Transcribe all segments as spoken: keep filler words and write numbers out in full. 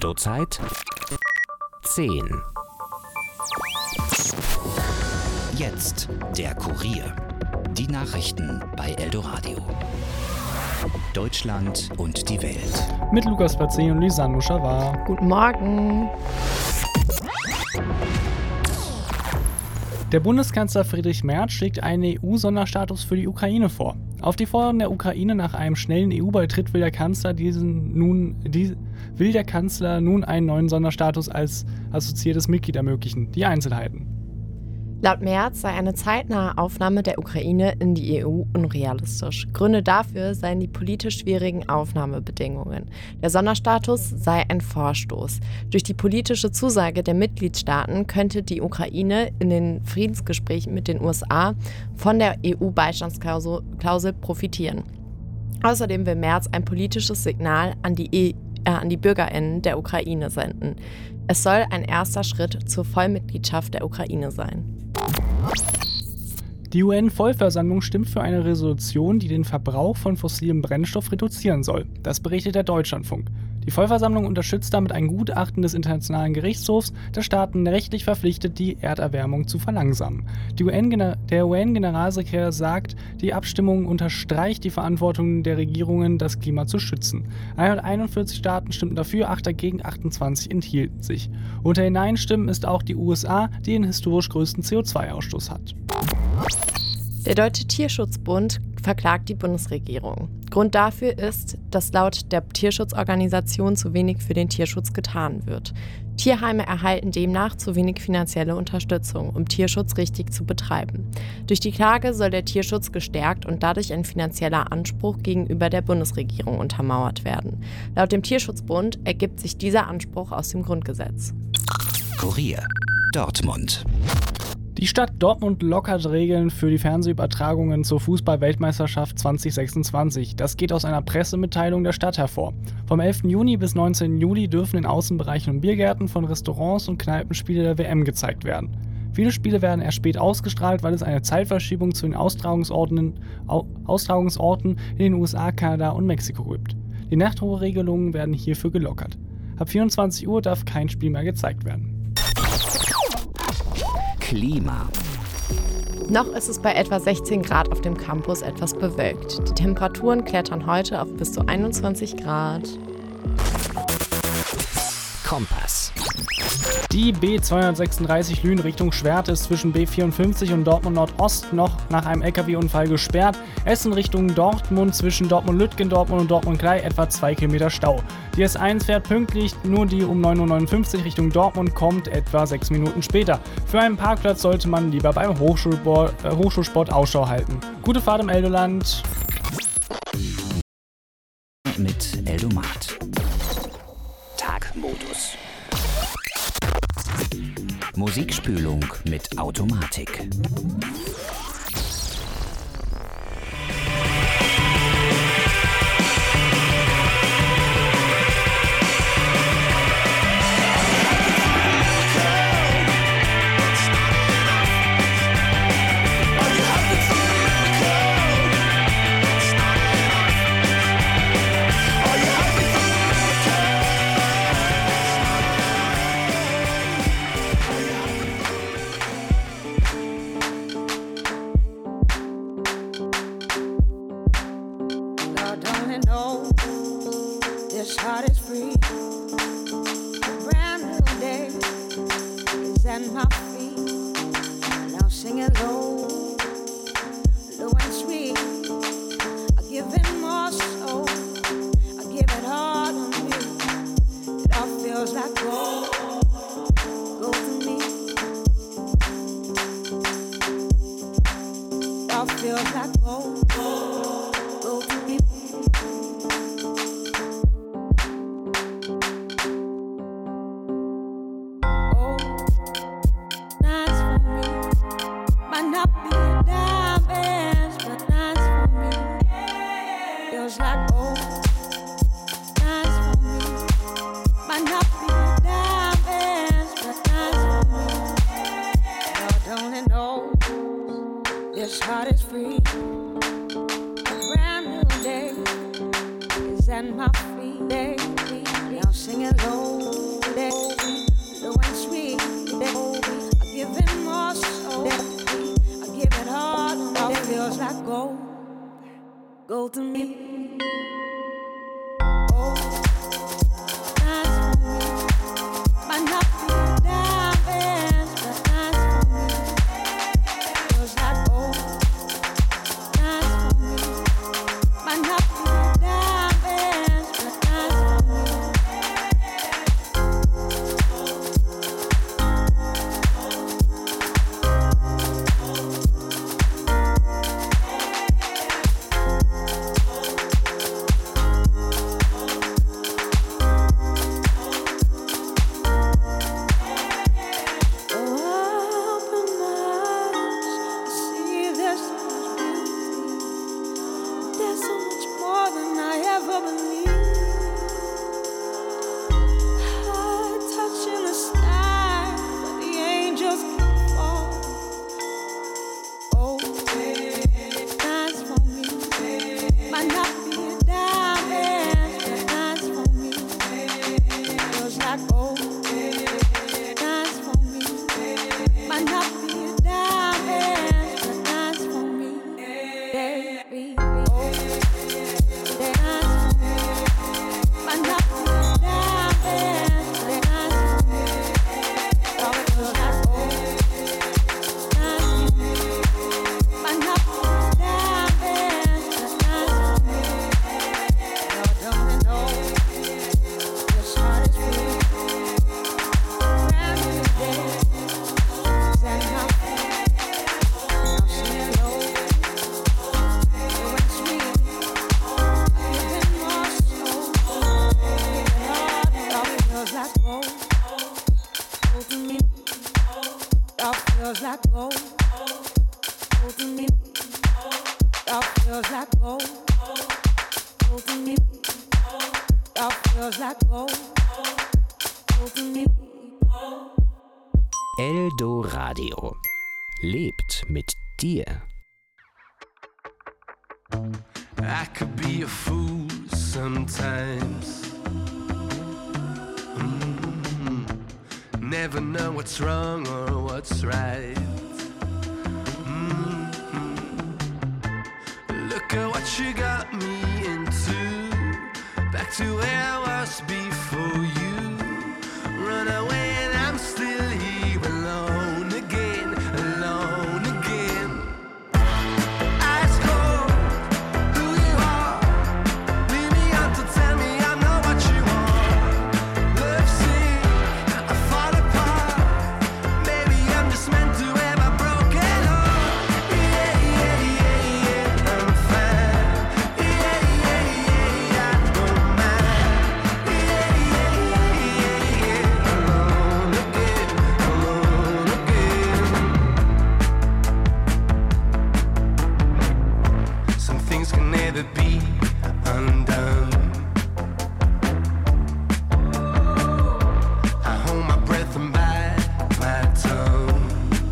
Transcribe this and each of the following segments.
Eldozeit zehn. Jetzt der Kurier. Die Nachrichten bei Eldoradio. Deutschland und die Welt. Mit Lukas Pazzi und Lisanne Muschawar. Guten Morgen. Der Bundeskanzler Friedrich Merz schlägt einen E U-Sonderstatus für die Ukraine vor. Auf die Forderung der Ukraine nach einem schnellen E U-Beitritt will der Kanzler diesen nun die, will der Kanzler nun einen neuen Sonderstatus als assoziiertes Mitglied ermöglichen. Die Einzelheiten. Laut Merz sei eine zeitnahe Aufnahme der Ukraine in die E U unrealistisch. Gründe dafür seien die politisch schwierigen Aufnahmebedingungen. Der Sonderstatus sei ein Vorstoß. Durch die politische Zusage der Mitgliedstaaten könnte die Ukraine in den Friedensgesprächen mit den U S A von der E U-Beistandsklausel profitieren. Außerdem will Merz ein politisches Signal an die, e- äh, an die BürgerInnen der Ukraine senden. Es soll ein erster Schritt zur Vollmitgliedschaft der Ukraine sein. Die U N-Vollversammlung stimmt für eine Resolution, die den Verbrauch von fossilem Brennstoff reduzieren soll. Das berichtet der Deutschlandfunk. Die Vollversammlung unterstützt damit ein Gutachten des Internationalen Gerichtshofs, das Staaten rechtlich verpflichtet, die Erderwärmung zu verlangsamen. Die U N-Gener- der U N-Generalsekretär sagt, die Abstimmung unterstreicht die Verantwortung der Regierungen, das Klima zu schützen. hunderteinundvierzig Staaten stimmten dafür, acht dagegen, achtundzwanzig enthielten sich. Unter den Nein-Stimmen ist auch die U S A, die den historisch größten C O zwei Ausstoß hat. Der Deutsche Tierschutzbund verklagt die Bundesregierung. Grund dafür ist, dass laut der Tierschutzorganisation zu wenig für den Tierschutz getan wird. Tierheime erhalten demnach zu wenig finanzielle Unterstützung, um Tierschutz richtig zu betreiben. Durch die Klage soll der Tierschutz gestärkt und dadurch ein finanzieller Anspruch gegenüber der Bundesregierung untermauert werden. Laut dem Tierschutzbund ergibt sich dieser Anspruch aus dem Grundgesetz. Kurier. Dortmund. Die Stadt Dortmund lockert Regeln für die Fernsehübertragungen zur Fußball-Weltmeisterschaft zwanzig sechsundzwanzig. Das geht aus einer Pressemitteilung der Stadt hervor. Vom elften Juni bis neunzehnten Juli dürfen in Außenbereichen und Biergärten von Restaurants und Kneipen Spiele der W M gezeigt werden. Viele Spiele werden erst spät ausgestrahlt, weil es eine Zeitverschiebung zu den Austragungsorten, Au, Austragungsorten in den U S A, Kanada und Mexiko gibt. Die Nachtruheregelungen werden hierfür gelockert. Ab vierundzwanzig Uhr darf kein Spiel mehr gezeigt werden. Klima. Noch ist es bei etwa sechzehn Grad auf dem Campus etwas bewölkt. Die Temperaturen klettern heute auf bis zu einundzwanzig Grad. Kompass. Die B zweihundertsechsunddreißig Lünen Richtung Schwerte ist zwischen B vierundfünfzig und Dortmund Nordost noch nach einem L K W-Unfall gesperrt. Essen Richtung Dortmund zwischen Dortmund-Lütgen, Dortmund und Dortmund-Glei etwa zwei Kilometer Stau. Die S eins fährt pünktlich, nur die um neun Uhr neunundfünfzig Richtung Dortmund kommt etwa sechs Minuten später. Für einen Parkplatz sollte man lieber beim Hochschulsport, äh, Hochschulsport Ausschau halten. Gute Fahrt im Eldoland. Mit Eldomat. Tagmodus. Musikspülung mit Automatik. This heart is free. A brand new day is at my feet. Now sing it low, low and sweet. I give it more soul, I give it all to me. It all feels like gold, gold to me. It all feels like gold, gold to me. This heart is free. A brand new day is at my feet. Now I'll sing it low, low and sweet. I give it more so, I give it all. All feels like gold, gold to me. Oh, dance for me, might not be diamonds, but dance for me. Feels like gold, dance for me, might not be diamonds, but dance for me. Eldo Radio lebt mit dir. I could be a fool sometimes. Mm-hmm. Never know what's wrong or what's right. Mm-hmm. Look at what you got me into. Back to where I was before you. Run away and I'm still here alone again, alone again. Ice cold, who you are. Leave me out to tell me I know what you want. Love sick, I fall apart. Maybe I'm just meant to have a broken heart. Yeah, yeah, yeah, yeah, I'm fine. Yeah, yeah, yeah, I don't mind. Yeah, yeah, yeah, yeah, alone again, alone again. Some things can never be undone. I hold my breath and bite my tongue.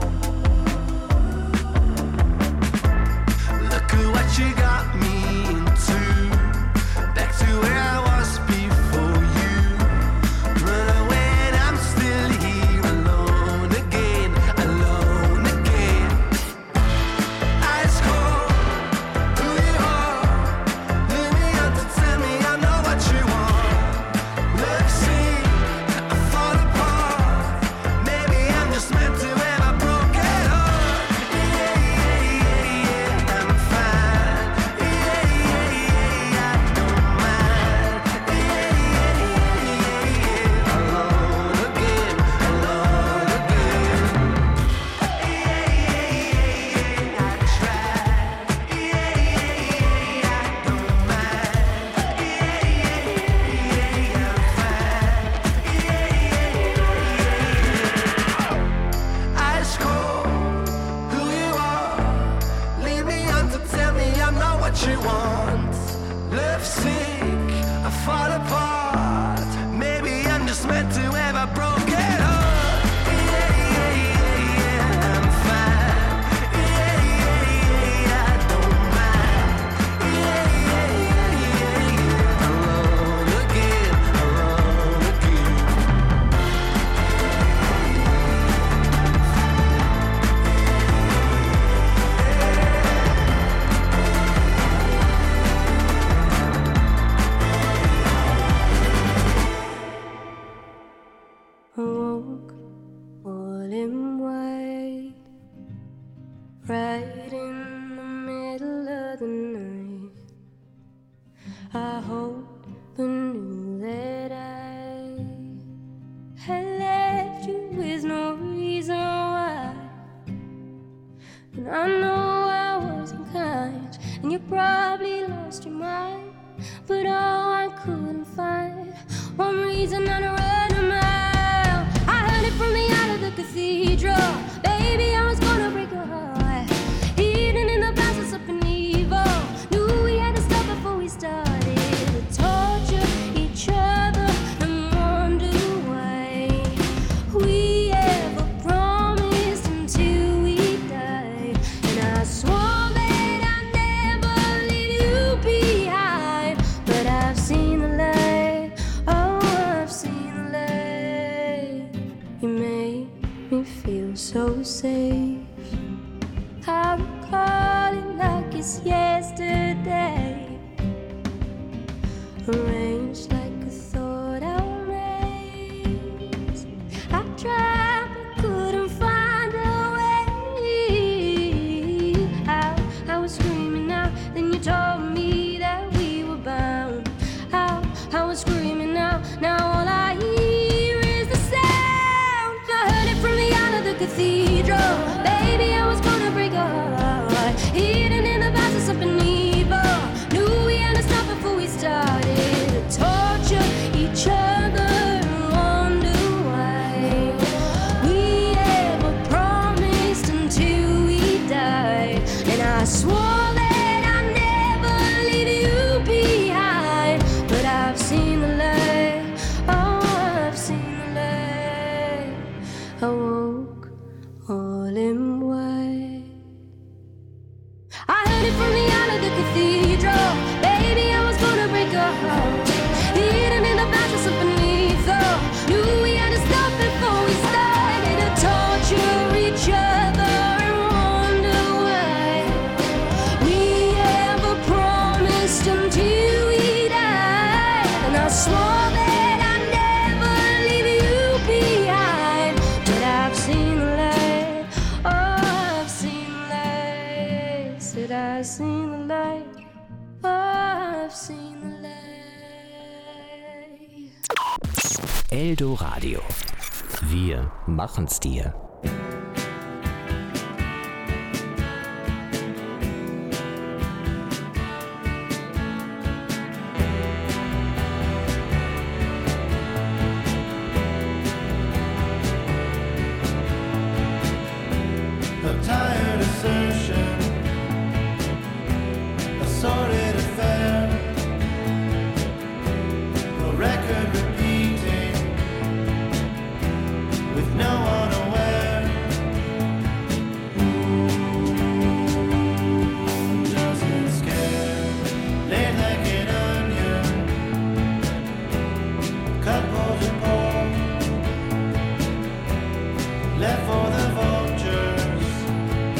Look at what you got me into. Back to where I was before you. Run away and I'm still here alone again, alone again. Ice cold, who you are. Leave me out to tell me I know what you want. Love sick, I fall apart. Maybe I'm just meant to have a broken heart. Yeah, yeah, yeah, yeah, I'm fine. Yeah, yeah, yeah, I don't mind. Yeah, yeah, yeah, yeah, alone again, alone again. Yeah, yeah, yeah, yeah, I try. Yeah, yeah, yeah, I don't mind. Yeah, yeah, yeah, yeah, I'm fine. Yeah, yeah, yeah. Ice cold, who you are. Leave me on to tell me I know what you want. Love sick, I fall apart. Maybe I'm just meant to have a broken heart. Yeah, yeah, yeah, yeah, I'm fine. Yeah, yeah, yeah, I don't mind. Yeah, yeah, yeah, yeah, alone again, alone And I know I wasn't kind, and you probably lost your mind. But oh, I couldn't find one reason not to run a mile. I heard it from the out of the cathedral. Baby, I was gonna break your heart. Hidden in the passes up in evil. Knew we had to stop before we started to torture each other and wonder why we ever promised until we died. And I swore that I'd never leave you behind. But I've seen the light, oh, I've seen the light. You made me feel so safe. I recall it like it's yesterday. Arranged like a thought out maze. I tried but couldn't find a way out. I was screaming out, then you told me that we were bound. Out, I was screaming out, now all I hear is the sound. I heard it from the out of the cathedral. Baby, I was gonna break a heart. Hidden in the passes up in evil. Knew we had to stop before we started to torture each other and wonder why we ever promised until we died. And I swore that I'd never leave you behind. But I've seen the light, oh, I've seen the light. I woke all in white. I heard it from the out of the cathedral. Baby, I was gonna break a heart. Hidden in the passes up beneath. Knew we had to stop before we started to torture each other and wonder why we ever promised until we died. And I swore that I'd never leave you behind. But I've seen the light, oh, I've seen the light. Said I've seen the light, oh, I've seen the light. Eldoradio. Wir machen's dir. A tired assertion, a sordid affair, a record repeating with no one aware. Who doesn't scare? Laid like an onion, cut, pulled and pulled, left for the vultures.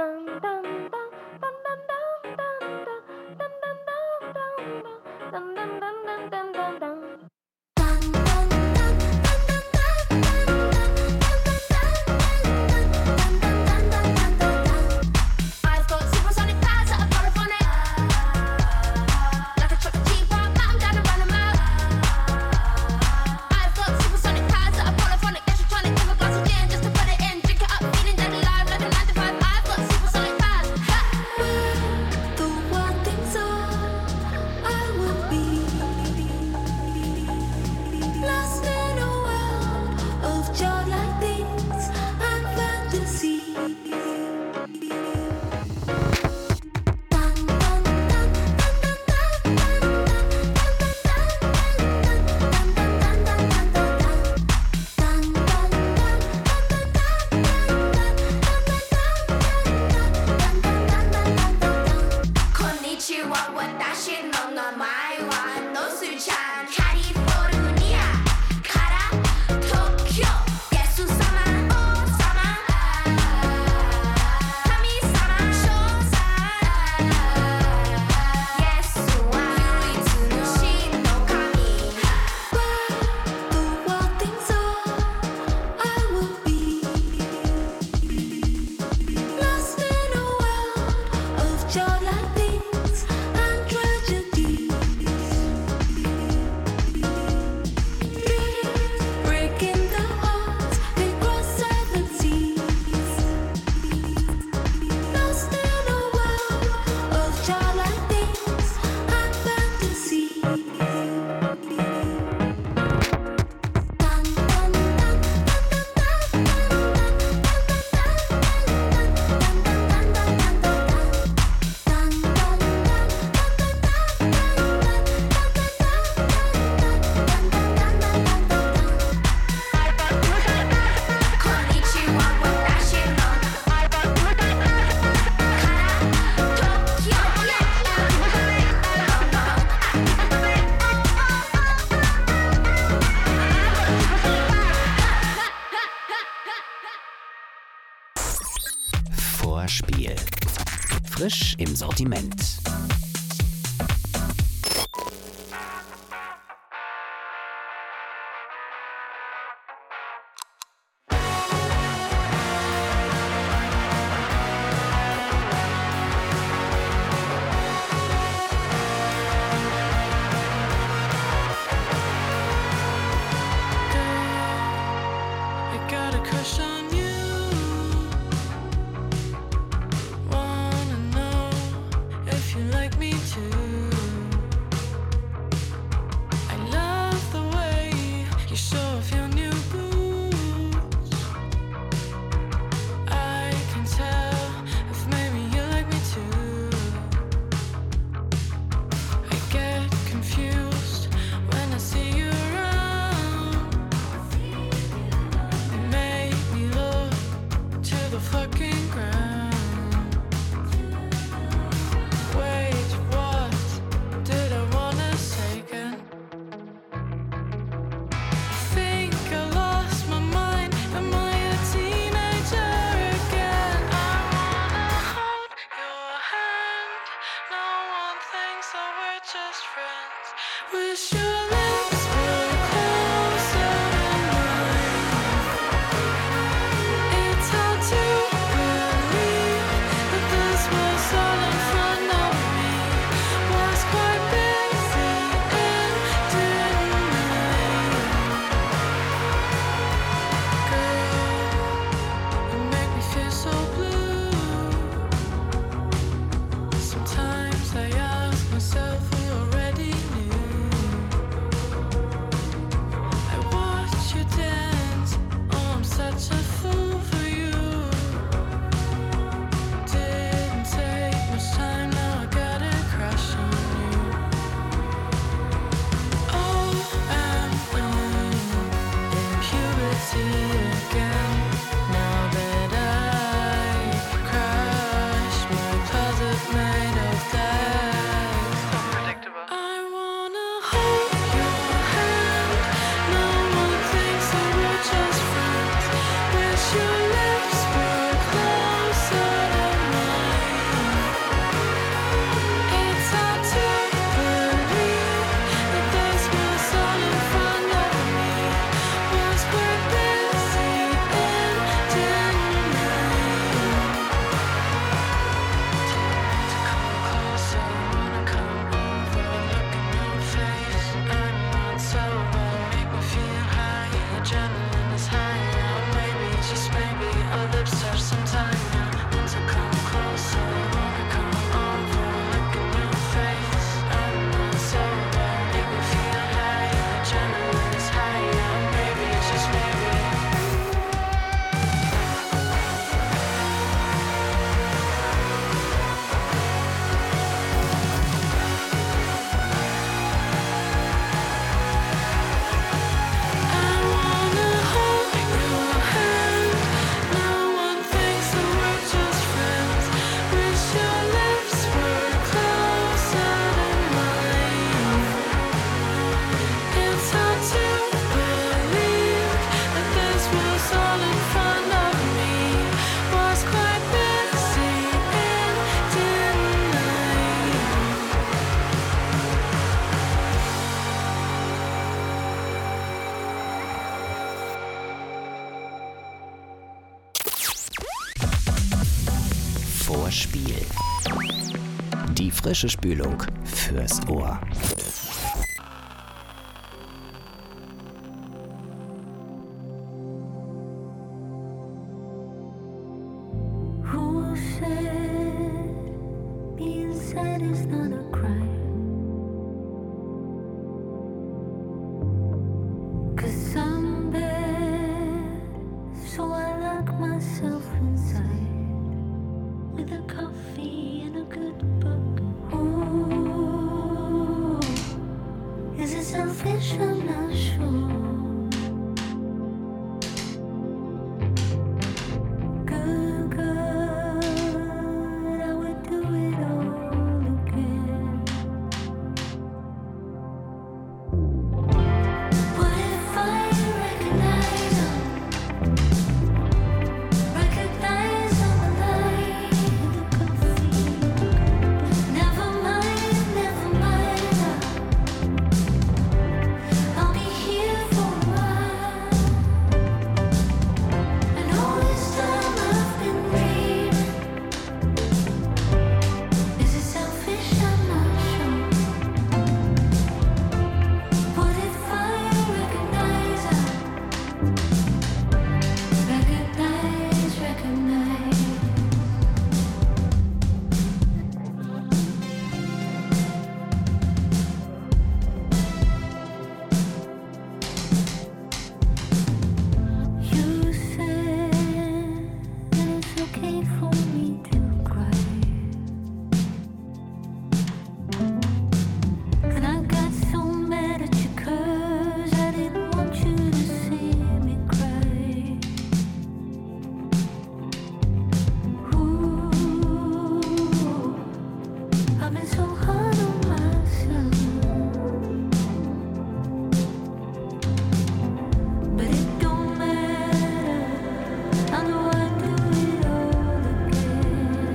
I've got supersonic powers that are polyphonic. Like a truck teapot, but I'm down to run 'em out. I've got supersonic powers that are polyphonic. Extra tonic, give a glass of gin just to put it in. Drink it up, feeling dead alive like a nine to five. I've got supersonic powers. Ha! The one things are, I will be lost in a world of childlike things and fantasy. Konnichiwa, watashi no namae wa Nosu-chan. California kara Tokyo. Yesu-sama, oh-sama. Kami-sama, shou-san. Yesu wa yuitsu no shin no kami. The wild things are, I will be lost in a world of childlike things and tragedies. Breaking the hearts, they cross seven seas. Lost in a world of childlike things and fantasy. Konnichiwa, watashi no kara Tokyo. Vorspiel. Frisch im Sortiment. I got a crush on you. Wanna know if you like me too. I love the way you show off your new boots. I can tell if maybe you like me too. I get confused when I see you around. You make me look to the fucking ground. Wait, what did I wanna say again? Think I lost my mind. Am I a teenager again? I wanna hold your hand. No one thinks that we're just friends. Wish your lips were closer than mine. It's hard to believe that this was all in front of me. Was quite busy and didn't leave. Girl, you make me feel so blue. Sometimes I ask myself who already knew. I watch you dance. Oh, I'm such a fool for you. Didn't take much Vorspiel. Die frische Spülung fürs Ohr. Who said being sad is not a crime? 'Cause I'm bad, so I lock myself inside with a coffee and a good book. Ooh, is it selfish? I'm not sure. Good God, I would do it all again. What if I recognize them? Recognize them alive in the coffee. Never mind, never mind. I'll be here for a while. I know this time I've been dreaming. Is it selfish? I'm not sure. What if I recognize her? Recognize, recognize. You said that it's okay for me to cry, and I got so mad at you 'cause I didn't want you to see me cry. Ooh, I've been so hard on myself, but it don't matter. I know I do it all again.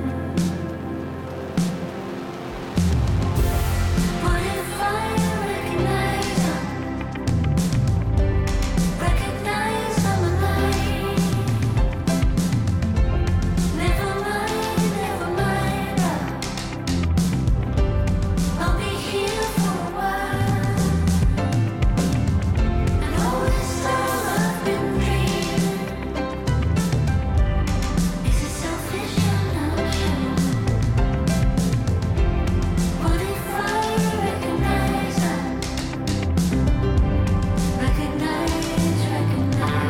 What if I recognize them? Recognize I'm alive. Never mind, never mind. I'll be here for a while. I know this time I've been dreaming. Is it selfish? I'm not sure. What if I recognize her? Recognize, recognize.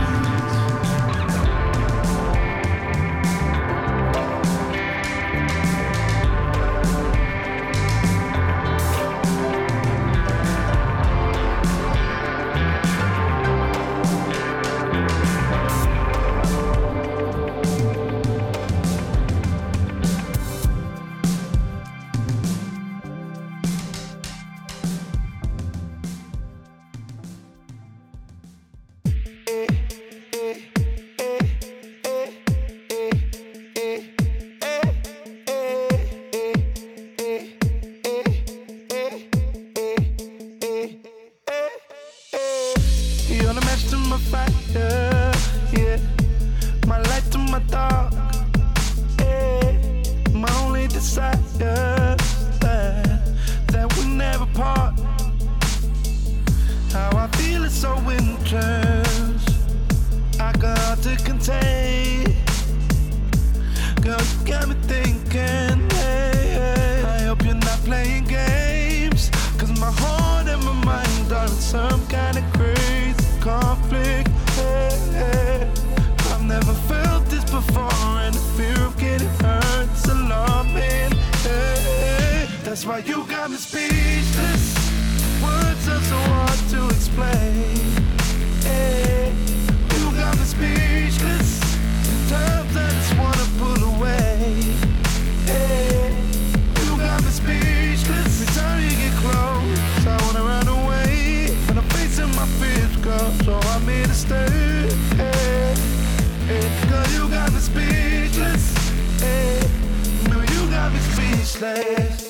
You're the match to my fire, yeah. My light to my dark, yeah. My only desire, that, that we never part. How I feel is so intense, I got hard to contain. Girl, you got me thinking, hey, hey. I hope you're not playing games, 'cause my heart and my mind are in some kind of crazy conflict, hey, hey. I've never felt this before, and the fear of getting hurt is alarming, hey, hey. That's why you got me speechless. Words are so hard to explain, hey. You got me speechless. Sometimes I just wanna pull away, hey. You got me speechless. Every time you get close, I wanna run away. When I'm facing my fears, girl, so I'm here to stay, hey, hey. Girl, you got me speechless, hey. Baby, you got me speechless.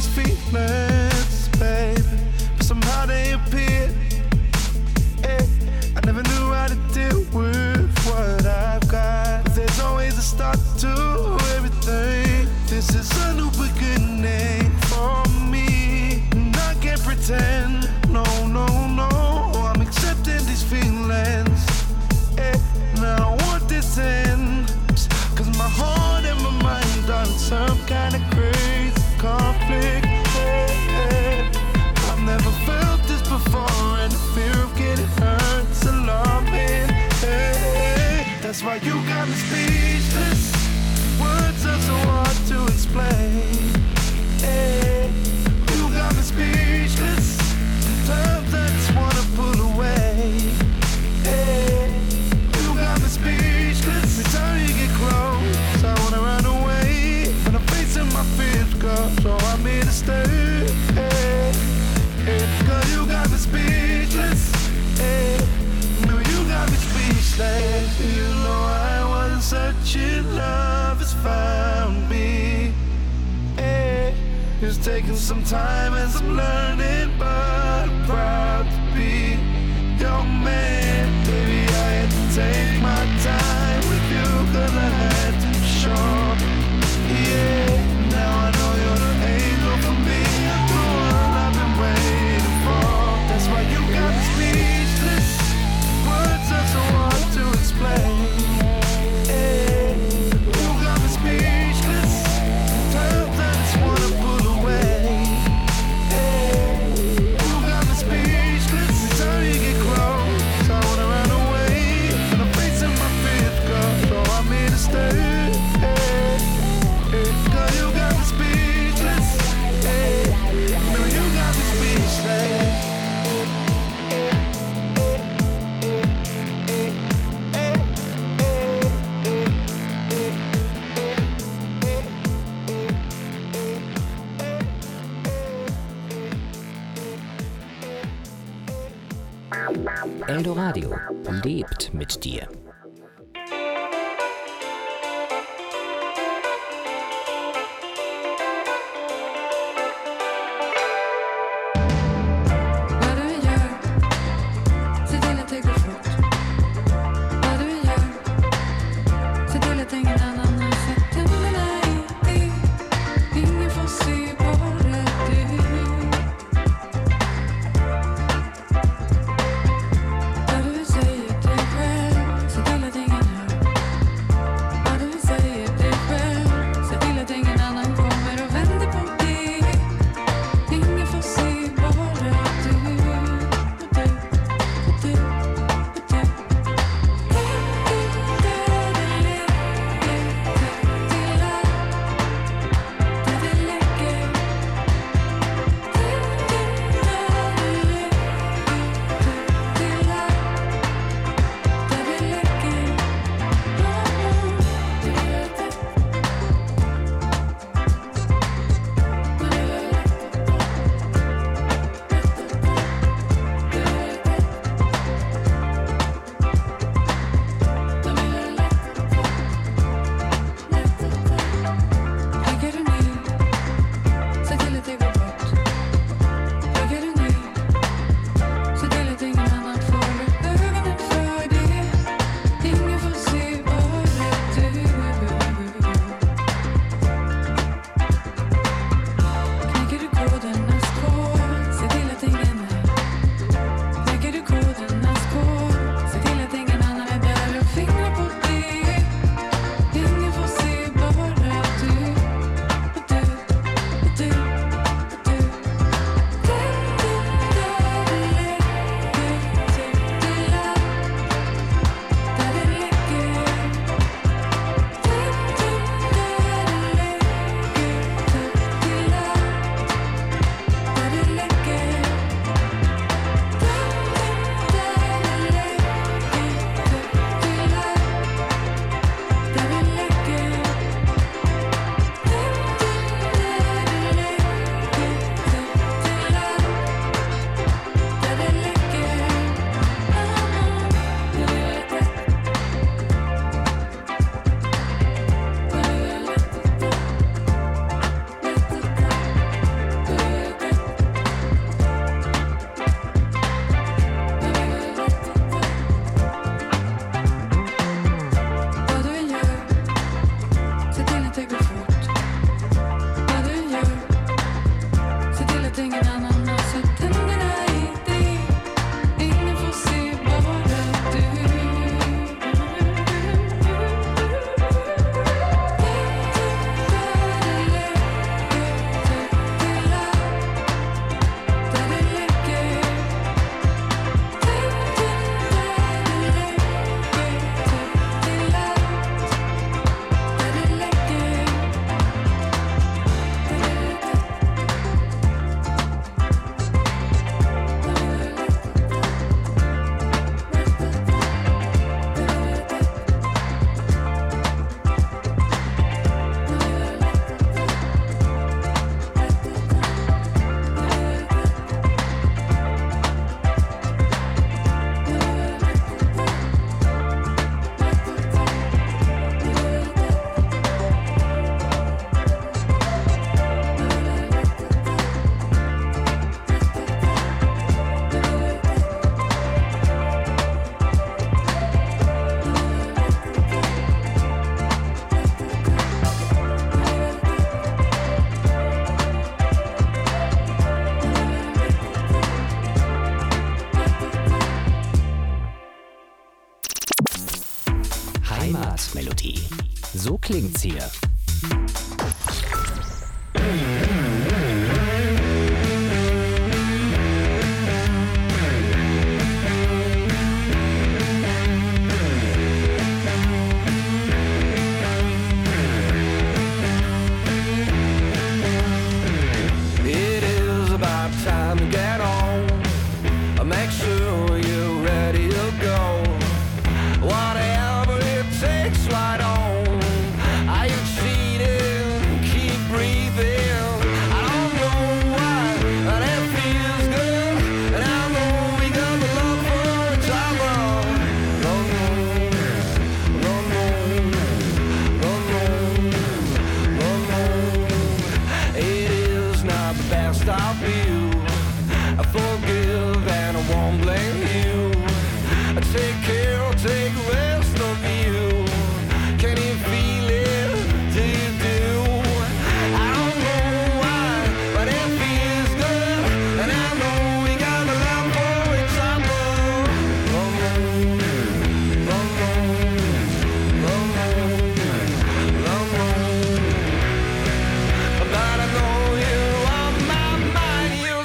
these feelings, baby, but somehow they appear. Eh, I never knew how to deal with what I've got. But there's always a start to everything. This is a new beginning for me, and I can't pretend. No, no, no, I'm accepting these feelings. Eh, and I don't want this end, 'cause my heart and my mind are in some kind of crazy conflict. Eh, eh. I've never felt this before, and the fear of getting hurt is alarming. Eh, eh. That's why you got me speechless. Words are so hard to explain. Eh, you got me speechless. Sometimes I just wanna pull away. Eh, you got me speechless. Every time you get close, I wanna run away. When I'm facing my fears, girl, so I'm here to stay. Eh, eh, girl, you got me speechless. Eh, no, you got me speechless. You know I wasn't searching, love has found me. Eh, it's taking some time and some learning, but I'm proud to be your man. Baby, I had to take my time with you, 'cause I had to be sure. Yeah, now I know you're the angel for me, the one I've been waiting for. That's why you got me speechless. Words are so hard to explain. Eh, you got me speechless. Sometimes I just wanna pull away. Eh, you got me speechless. Every time you get close, I wanna run away. And I'm facing my fears, girl, so I'm here to stay. Eh, eh, girl, you got me speechless. Eh, no, you got me speechless. Eldoradio lebt mit dir. Vad du än gör, se till att det går fort. Vad du än gör, se till att ingen annan har sett händerna i. Ingen får se bara du. Vad du än säger till dig själv, se klingt's hier. It is about time to get on. Make sure you're ready to go. Whatever it takes, right on. Are you cheating? Keep breathing. I don't know why, but it feels good. And I know we got the love for each other. No, no, no, no, no, no, no. It is not the best of you. I forgive and I won't blame you. I take care, I'll take the rest of you. Can you feel it? Do you do? I don't know why, but it feels good. And I know we got a love for each other. No, no, no, no, no, no, no. But I know you on my mind, you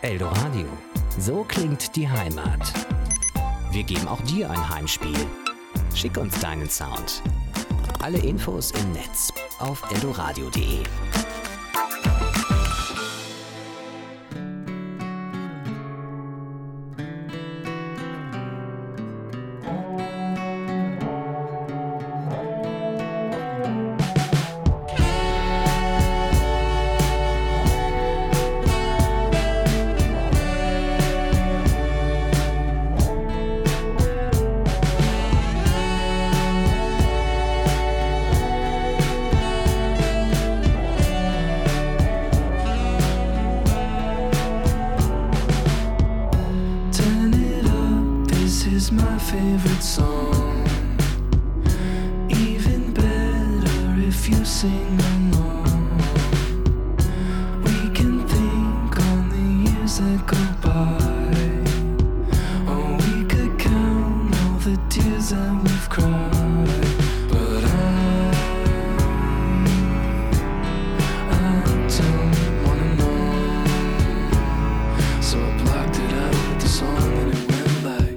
Eldoradio. So klingt die Heimat. Wir geben auch dir ein Heimspiel. Schick uns deinen Sound. Alle Infos im Netz auf eldoradio punkt de. My favorite song, even better if you sing along. We can think on the years that go by, or we could count all the tears that we've cried. But I, I don't wanna know, so I blocked it out with the song and it went like.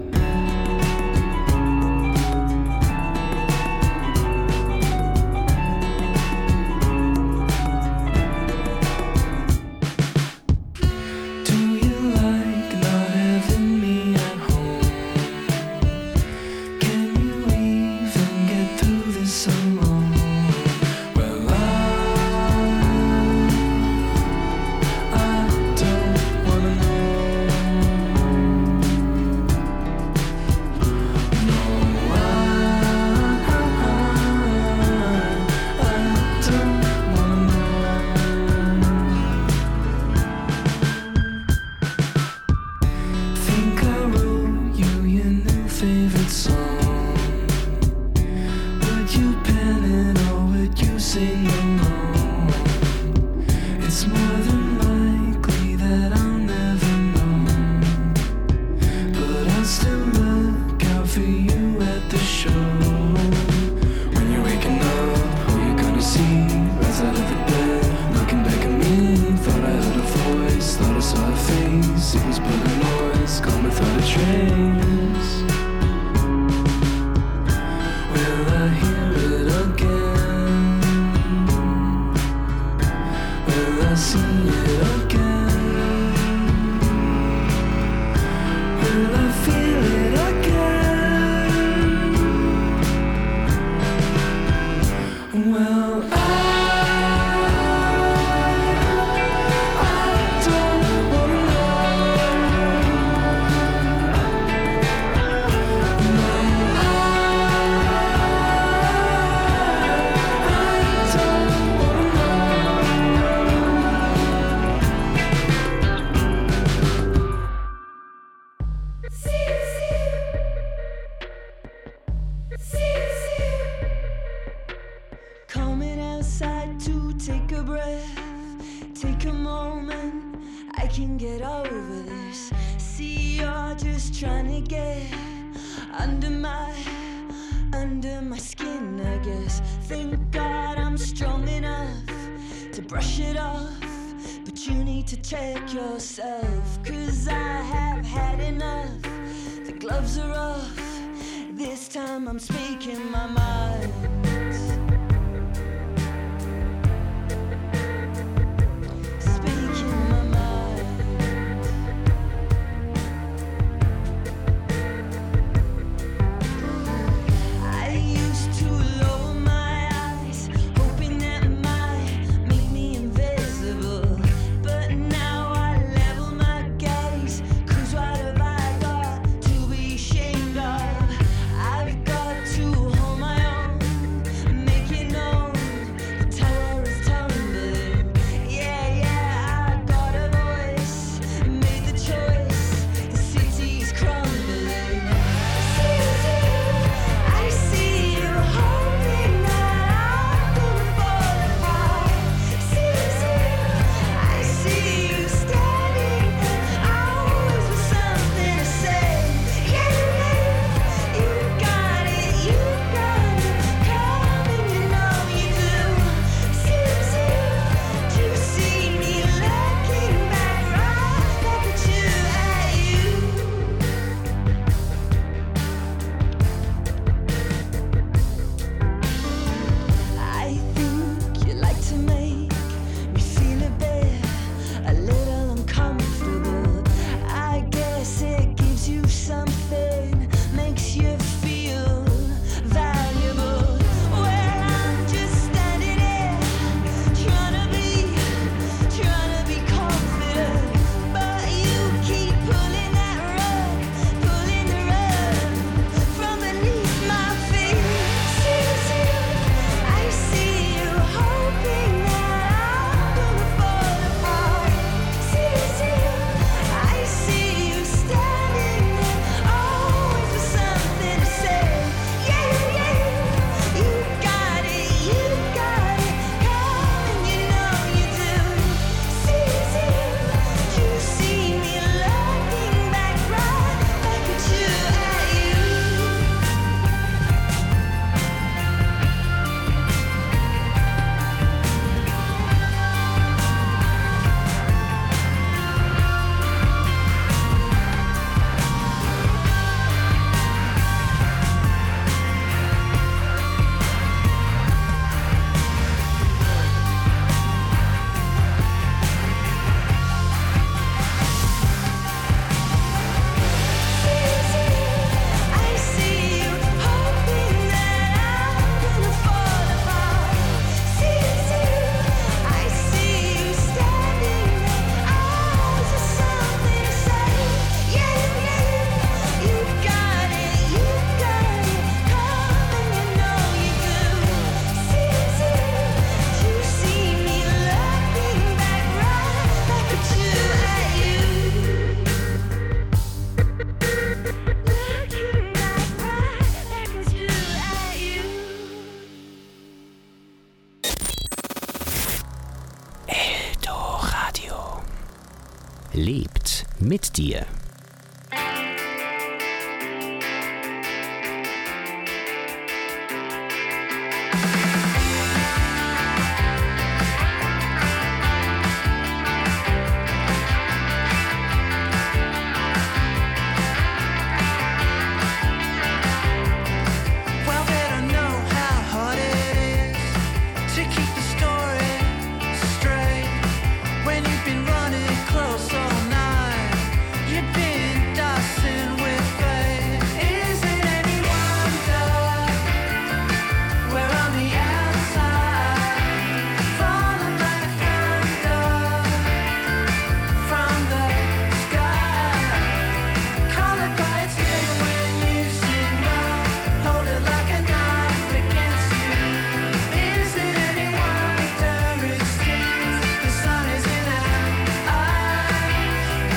I've got to hold my own. lebt mit dir. Well, they don't know how hard it is to keep the story straight when you've been running close all night. You've been dusting with fate. Is it any wonder we're on the outside, falling like thunder from the sky? Call it by its name when you sit down. Hold it like a knife against you. Is it any wonder it stings? The sun is in our eyes.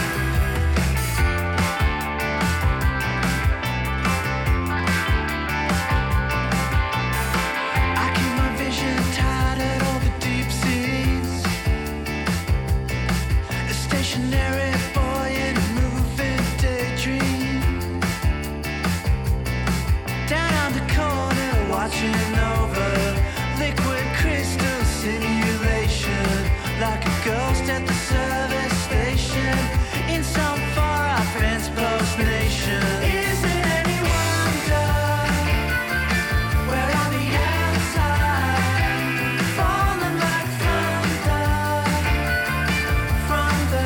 I keep my vision tied at all the deep seas. A stationary boy in a moving daydream. Down on the corner, watching over liquid crystal simulation, like a ghost at the service station in some far-off fence post nation. Is it any wonder we're on the outside, falling like thunder from the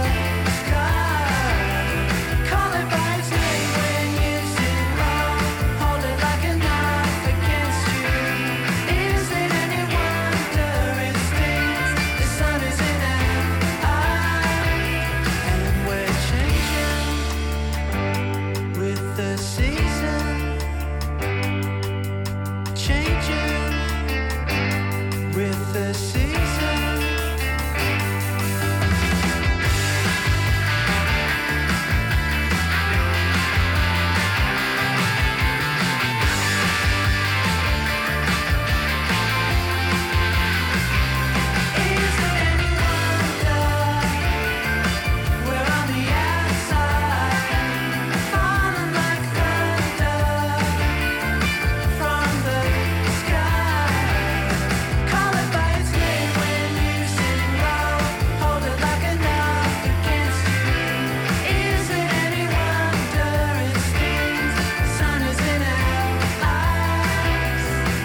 sky? Call it by its name when you sit wrong. Hold it like a knife against you. Is it any wonder it stings? The sun is in our eyes, and we're changing with the season, changing with the season. Is it any wonder we're on the outside, falling like thunder from the sky? Call it by its name when you sit low. Hold it like a knife against you. Is it any wonder it stings? The sun is in our eyes.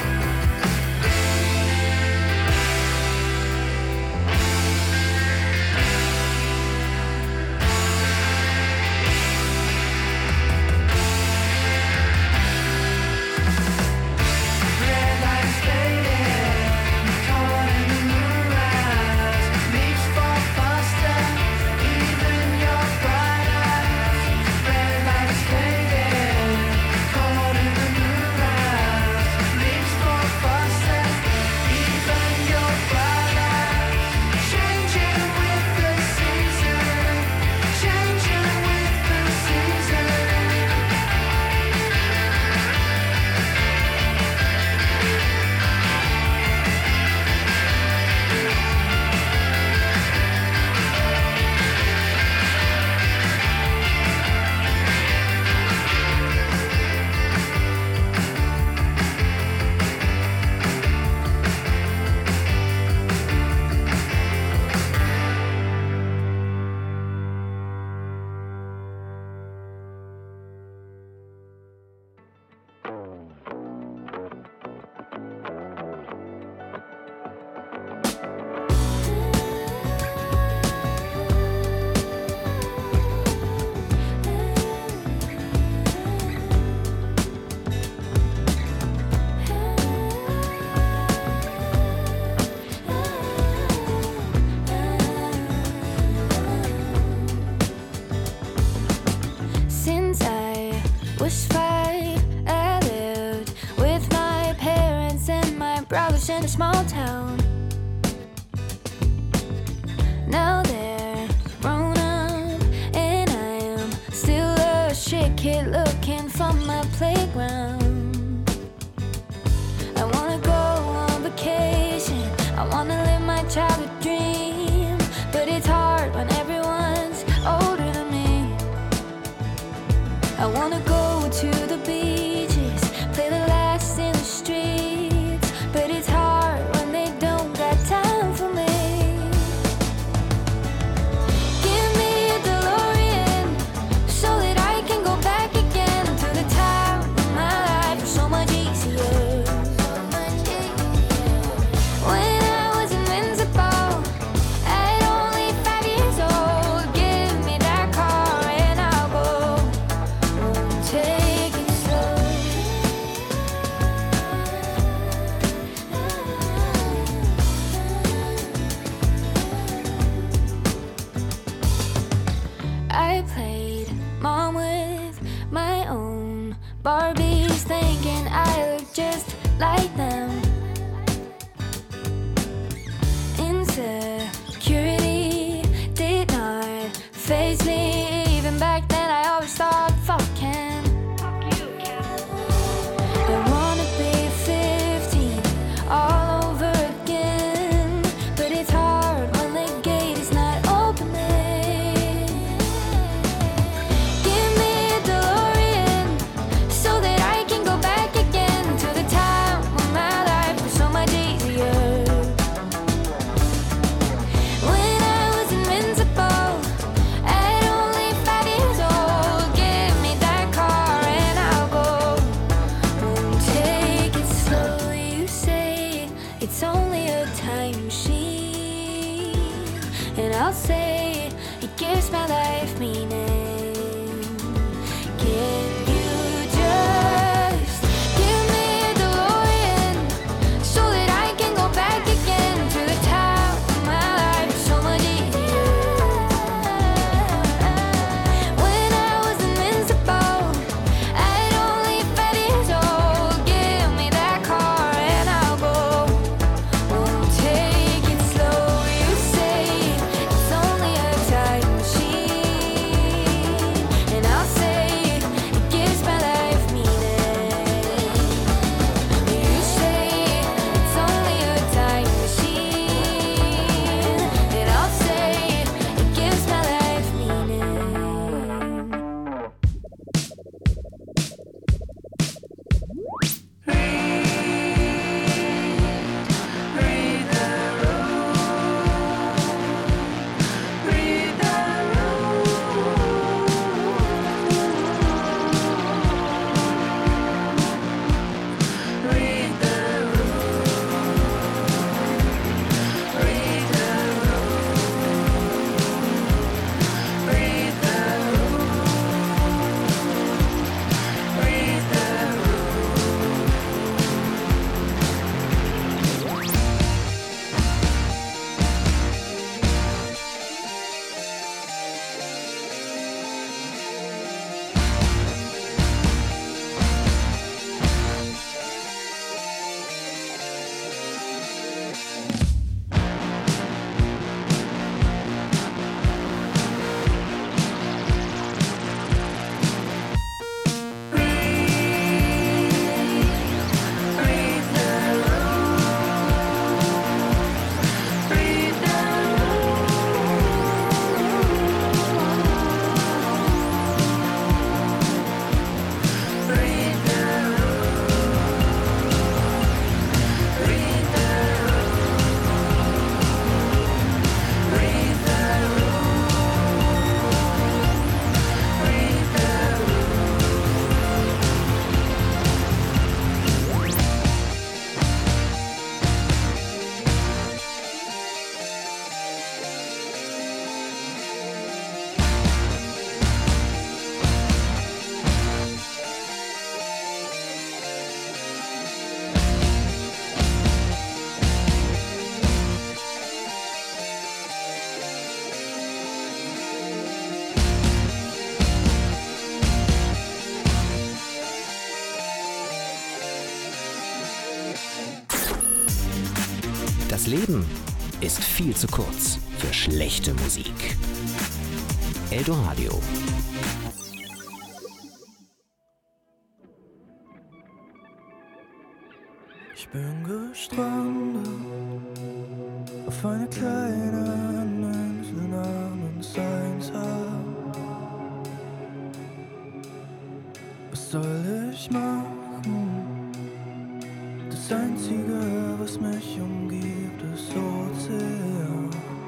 Red lights fading, caught in the moonrise. Leaves fall faster, even your bright eyes. Red lights fading, caught in the moonrise. Leaves fall faster, even your bright eyes. Changing with the season, changing with the season. Since I was five, I lived with my parents and my brothers in a small town. Now they're grown up, and I am still a shit kid looking for my playground. I wanna go on vacation, I wanna live my childhood dream, but it's hard when everyone's old it's only a time machine. And I'll say it gives my life meaning. Can you just give me a DeLorean so that I can go back again to the top of my life? It's so much easier. When I was invincible, I'd only five years old. Give me that car and I'll go. Won't take it slow. You say it's only a time machine, and I'll say it gives my life meaning. You say it's only a time machine, and I'll say it gives my life meaning. Das Leben ist viel zu kurz für schlechte Musik. Eldoradio. Ich bin gestrandet auf einer kleinen Insel namens Einsam. Was soll ich machen? Das Einzige, was mich umgibt, ist Ozean.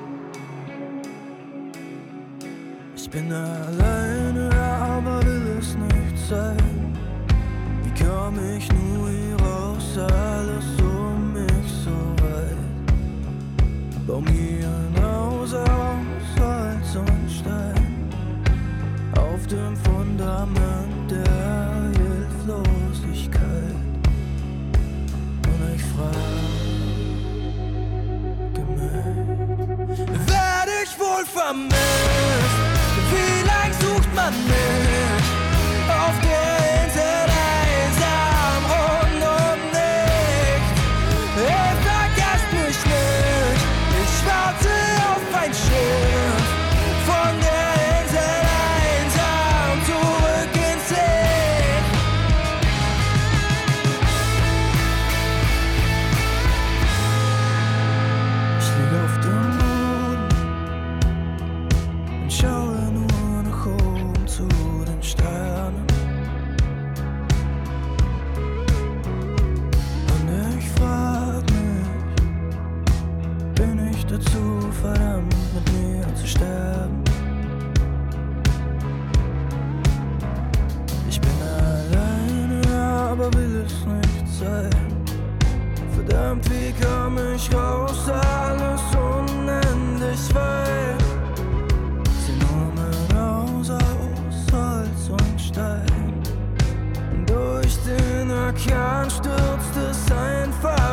Ich bin alleine, aber will es nicht sein. Wie komm ich nur hier raus, alles um mich so weit? Bau mir ein Haus aus Holz und Stein, auf dem Fundament der Hilflosigkeit. Und ich frage mich, werd ich wohl vermisst? Wie lang sucht man mich auf der Insel einsam und um nichts? Hey, vergesst mich nicht, ich warte auf ein Schiff von der Insel einsam zurück ins Licht. Ich lieg auf dem Boden und schaue nur nach oben zu den Sternen. verdammt, wie komm ich raus? Alles unendlich weit. Sie nur mit Haus aus Holz und Stein. Durch den Orkan stürzt es einfach